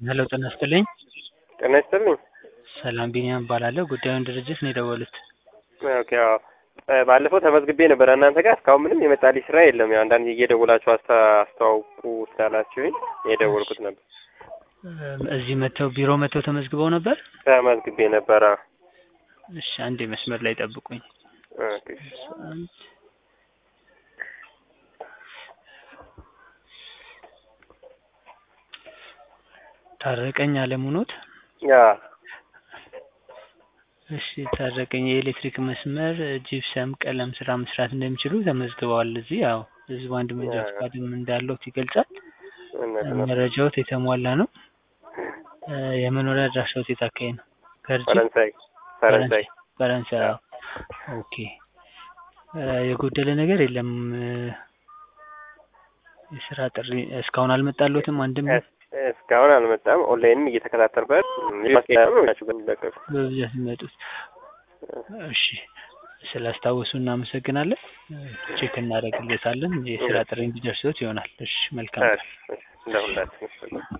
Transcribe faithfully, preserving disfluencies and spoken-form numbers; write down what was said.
ሄሎ ጤና ይስጥልኝ። ጤና ይስጥልኝ። ሰላም ቢኒያም እባላለሁ። ጉዳዩን ድርጅት ነው የደወሉት? ኦኬ አዎ። ባለፈው ተመዝግቤ ነበር እናንተ ጋር እስካሁን ምንም የመጣልኝ ስራ የለም። ያው አንዳንድ እየደወላችሁ አስታ አስተዋውቁ ስላላችሁኝ የደወልኩት ነበር። እዚህ መተው ቢሮ መተው ተመዝግበው ነበር? ተመዝግቤ ነበር። እሺ አንዴ መስመር ላይ ጠብቁኝ። ኦኬ ታረቀኝ አለሙ ኖት? ያ እሺ ታረቀኝ የኤሌክትሪክ መስመር ጂፕሰም ቀለም ስራ መስራት እንደሚችሉ ተመዝግበዋል። እዚህ ያው ህዝብ አንድ መንጃ ፈቃድም እንዳለው ይገልጻል። መረጃዎት የተሟላ ነው። የመኖሪያ አድራሻዎት የት አካባቢ ነው? ፈረንሳይ ፈረንሳይ ፈረንሳይ። ኦኬ የጎደለ ነገር የለም። የስራ ጥሪ እስካሁን አልመጣልዎትም? አንድም እስካሁን አልመጣም። ኦንላይንም እየተከታተልኩት ነው በሚለቀቁ በብዛት የሚመጡት። እሺ ስላስታወሱ እናመሰግናለን። ቼክ እናደርግልዎታለን። የስራ ጥሪ እንዲደርስዎት ይሆናል። እሺ መልካም። እሺ ለሁላችንም